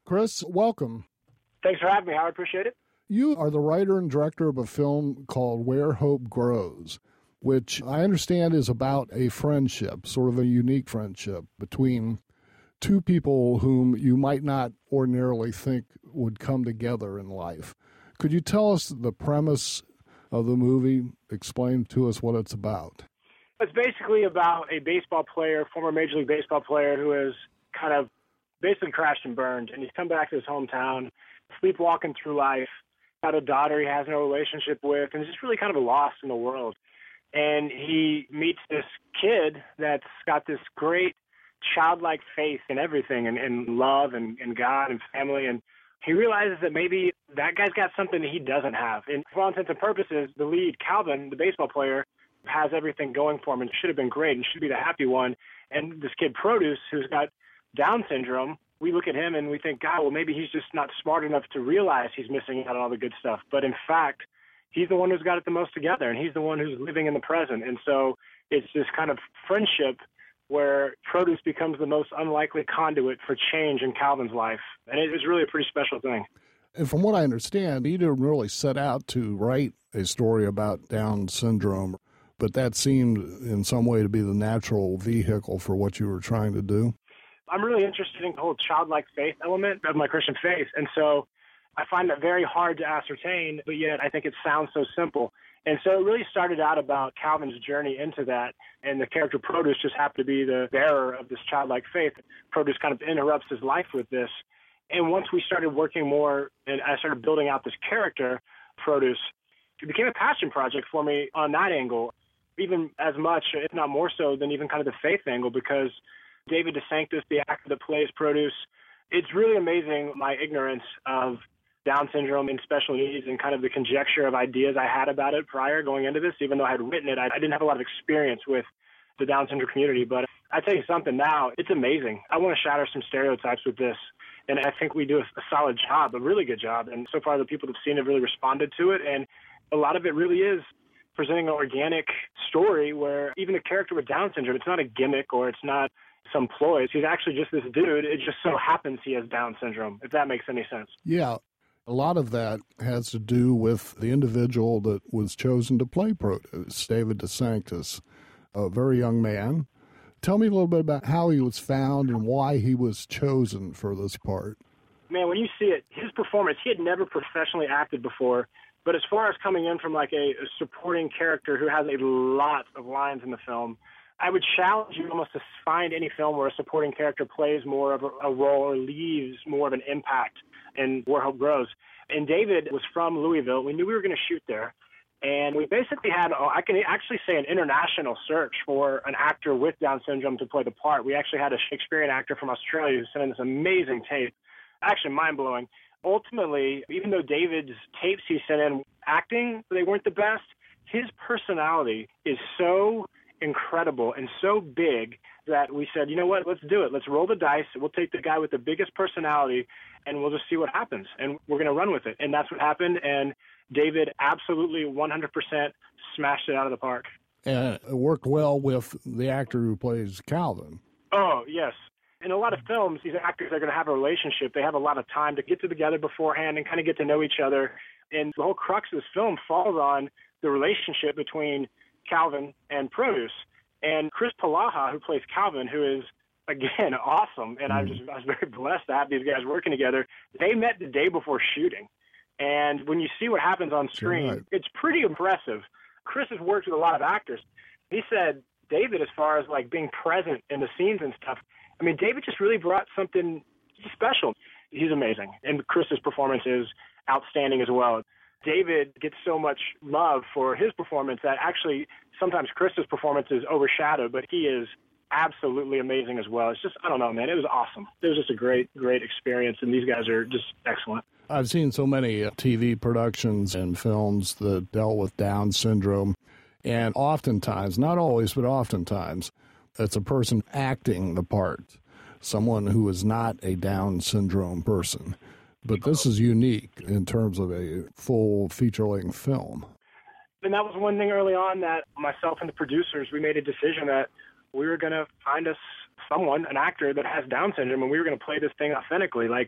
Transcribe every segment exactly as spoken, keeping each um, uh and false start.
Chris, welcome. Thanks for having me, Howard. Appreciate it. You are the writer and director of a film called Where Hope Grows, which I understand is about a friendship, sort of a unique friendship between two people whom you might not ordinarily think would come together in life. Could you tell us the premise of the movie? Explain to us what it's about. It's basically about a baseball player, former Major League Baseball player, who has kind of basically crashed and burned, and he's come back to his hometown, sleepwalking through life, got a daughter he has no relationship with, and is just really kind of lost in the world. And he meets this kid that's got this great childlike faith in everything, and, and love and, and God and family, and he realizes that maybe that guy's got something that he doesn't have. And for all intents and purposes, the lead, Calvin, the baseball player, has everything going for him and should have been great and should be the happy one. And this kid, Produce, who's got Down syndrome, we look at him and we think, God, well, maybe he's just not smart enough to realize he's missing out on all the good stuff. But in fact, he's the one who's got it the most together, and he's the one who's living in the present. And so it's this kind of friendship where Produce becomes the most unlikely conduit for change in Calvin's life. And it was really a pretty special thing. And from what I understand, you didn't really set out to write a story about Down syndrome, but that seemed in some way to be the natural vehicle for what you were trying to do. I'm really interested in the whole childlike faith element of my Christian faith. And so I find that very hard to ascertain, but yet I think it sounds so simple. And so it really started out about Calvin's journey into that, and the character Produce just happened to be the bearer of this childlike faith. Produce kind of interrupts his life with this. And once we started working more, and I started building out this character, Produce, it became a passion project for me on that angle, even as much, if not more so, than even kind of the faith angle, because David DeSanctis, the actor that plays Produce, it's really amazing my ignorance of Down syndrome and special needs and kind of the conjecture of ideas I had about it prior going into this. Even though I had written it, I, I didn't have a lot of experience with the Down syndrome community. But I tell you something now, it's amazing. I want to shatter some stereotypes with this. And I think we do a, a solid job, a really good job. And so far the people that have seen it really responded to it. And a lot of it really is presenting an organic story where even a character with Down syndrome, it's not a gimmick or it's not some ploys. He's actually just this dude. It just so happens he has Down syndrome, if that makes any sense. Yeah. A lot of that has to do with the individual that was chosen to play Produce, David DeSanctis, a very young man. Tell me a little bit about how he was found and why he was chosen for this part. Man, when you see it, his performance, he had never professionally acted before, but as far as coming in from like a, a supporting character who has a lot of lines in the film, I would challenge you almost to find any film where a supporting character plays more of a, a role or leaves more of an impact in Where Hope Grows. And David was from Louisville. We knew we were going to shoot there. And we basically had, oh, I can actually say, an international search for an actor with Down syndrome to play the part. We actually had a Shakespearean actor from Australia who sent in this amazing tape, actually mind-blowing. Ultimately, even though David's tapes he sent in acting, they weren't the best, his personality is so incredible and so big that we said, you know what, let's do it. Let's roll the dice. We'll take the guy with the biggest personality, and we'll just see what happens. And we're going to run with it. And that's what happened. And David absolutely one hundred percent smashed it out of the park. And it worked well with the actor who plays Calvin. Oh, yes. In a lot of films, these actors are going to have a relationship. They have a lot of time to get together beforehand and kind of get to know each other. And the whole crux of this film falls on the relationship between Calvin and Produce. And Chris Palaha, who plays Calvin, who is, again, awesome, and mm. I, was just, I was very blessed to have these guys working together, they met the day before shooting. And when you see what happens on screen, right, it's pretty impressive. Chris has worked with a lot of actors. He said, David, as far as like being present in the scenes and stuff, I mean, David just really brought something special. He's amazing. And Chris's performance is outstanding as well. David gets so much love for his performance that actually sometimes Chris's performance is overshadowed, but he is absolutely amazing as well. It's just, I don't know, man, it was awesome. It was just a great, great experience, and these guys are just excellent. I've seen so many T V productions and films that dealt with Down syndrome, and oftentimes, not always, but oftentimes, it's a person acting the part, someone who is not a Down syndrome person. But this is unique in terms of a full feature-length film. And that was one thing early on that myself and the producers, we made a decision that we were going to find us someone, an actor that has Down syndrome, and we were going to play this thing authentically. Like,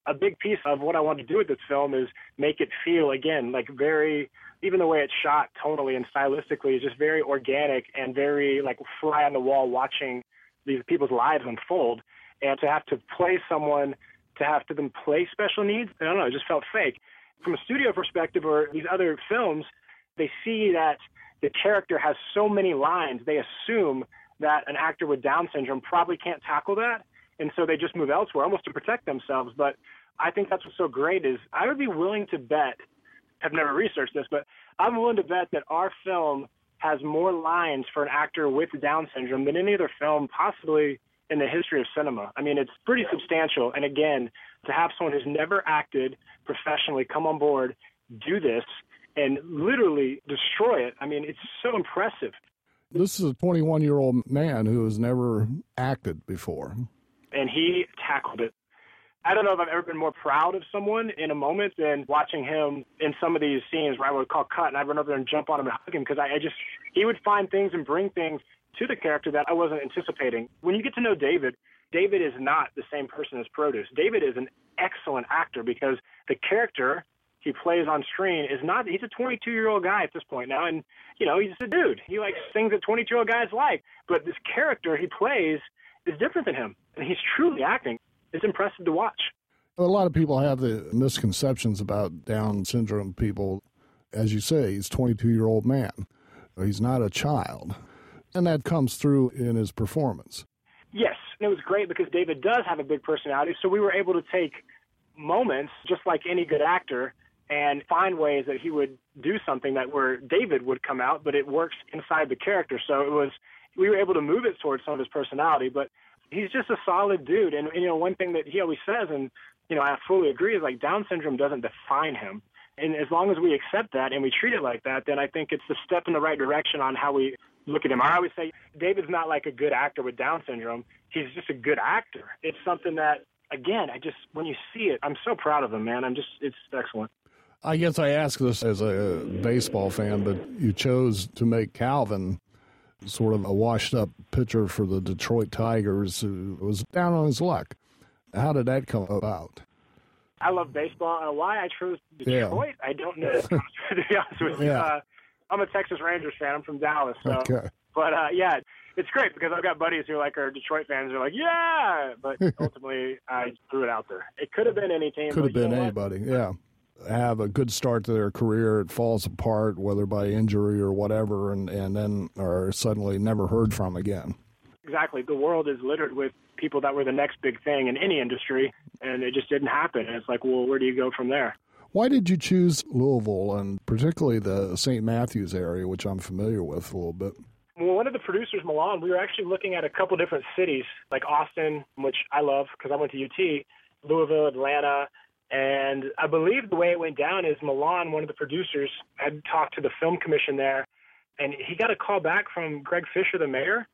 a big piece of what I wanted to do with this film is make it feel, again, like very, even the way it's shot tonally and stylistically is just very organic and very like fly on the wall watching these people's lives unfold. And to have to play someone, to have to them play special needs, I don't know, it just felt fake. From a studio perspective or these other films, they see that the character has so many lines, they assume that an actor with Down syndrome probably can't tackle that. And so they just move elsewhere, almost to protect themselves. But I think that's what's so great is I would be willing to bet, I've never researched this, but I'm willing to bet that our film has more lines for an actor with Down syndrome than any other film possibly in the history of cinema. I mean, it's pretty substantial. And again, to have someone who's never acted professionally come on board, do this, and literally destroy it, I mean, it's so impressive. This is a twenty-one-year-old man who has never acted before. And he tackled it. I don't know if I've ever been more proud of someone in a moment than watching him in some of these scenes where I would call cut and I'd run over there and jump on him and hug him because I, I just, he would find things and bring things to the character that I wasn't anticipating. When you get to know David, David is not the same person as Produce. David is an excellent actor because the character he plays on screen is not, he's a twenty-two-year-old guy at this point now, and, you know, he's a dude. He, like, things that twenty-two-year-old guys like. But this character he plays is different than him, and he's truly acting. It's impressive to watch. A lot of people have the misconceptions about Down syndrome people. As you say, he's a twenty-two-year-old man. He's not a child. And that comes through in his performance. Yes, and it was great because David does have a big personality, so we were able to take moments, just like any good actor, and find ways that he would do something that where David would come out, but it works inside the character. So it was, we were able to move it towards some of his personality, but he's just a solid dude. And, you know, one thing that he always says, and, you know, I fully agree, is like Down syndrome doesn't define him. And as long as we accept that and we treat it like that, then I think it's the step in the right direction on how we look at him. I always say David's not like a good actor with Down syndrome. He's just a good actor. It's something that, again, I just, when you see it, I'm so proud of him, man. I'm just, it's excellent. I guess I ask this as a baseball fan, but you chose to make Calvin sort of a washed-up pitcher for the Detroit Tigers who was down on his luck. How did that come about? I love baseball. And why I chose Detroit, yeah. I don't know, to be honest with you. Yeah. Uh, I'm a Texas Rangers fan. I'm from Dallas. So. Okay. But, uh, yeah, it's great because I've got buddies who like are Detroit fans who are like, yeah, but ultimately I threw it out there. It could have been any team. Could have been you know anybody, what? yeah. Have a good start to their career, it falls apart, whether by injury or whatever, and, and then are suddenly never heard from again. Exactly. The world is littered with people that were the next big thing in any industry, and it just didn't happen. And it's like, well, where do you go from there? Why did you choose Louisville, and particularly the Saint Matthews area, which I'm familiar with a little bit? Well, one of the producers, Milan, we were actually looking at a couple different cities, like Austin, which I love because I went to U T, Louisville, Atlanta. And I believe the way it went down is Milan, one of the producers, had talked to the film commission there, and he got a call back from Greg Fisher, the mayor.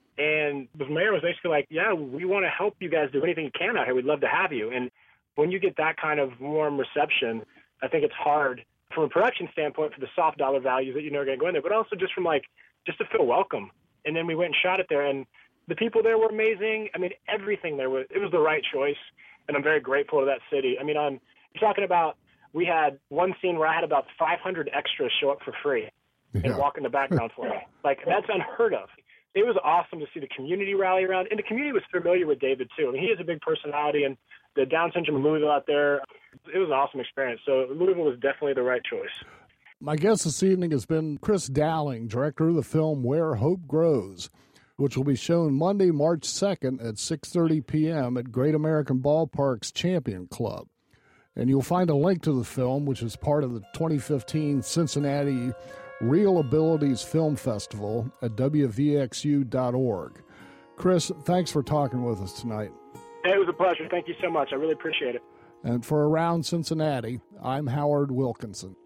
And the mayor was basically like, yeah, we want to help you guys do anything you can out here. We'd love to have you. And when you get that kind of warm reception, I think it's hard from a production standpoint for the soft dollar values that you know are going to go in there, but also just from like, just to feel welcome. And then we went and shot it there, and the people there were amazing. I mean, everything there was, it was the right choice. And I'm very grateful to that city. I mean, I'm talking about, we had one scene where I had about five hundred extras show up for free and yeah. walk in the background for me. Like, that's unheard of. It was awesome to see the community rally around. And the community was familiar with David, too. I mean, he is a big personality, and the Down syndrome Louisville out there, it was an awesome experience. So Louisville was definitely the right choice. My guest this evening has been Chris Dowling, director of the film Where Hope Grows, which will be shown Monday, March second at six thirty p.m. at Great American Ballpark's Champion Club. And you'll find a link to the film, which is part of the twenty fifteen Cincinnati Real Abilities Film Festival at W V X U dot org. Chris, thanks for talking with us tonight. It was a pleasure. Thank you so much. I really appreciate it. And for Around Cincinnati, I'm Howard Wilkinson.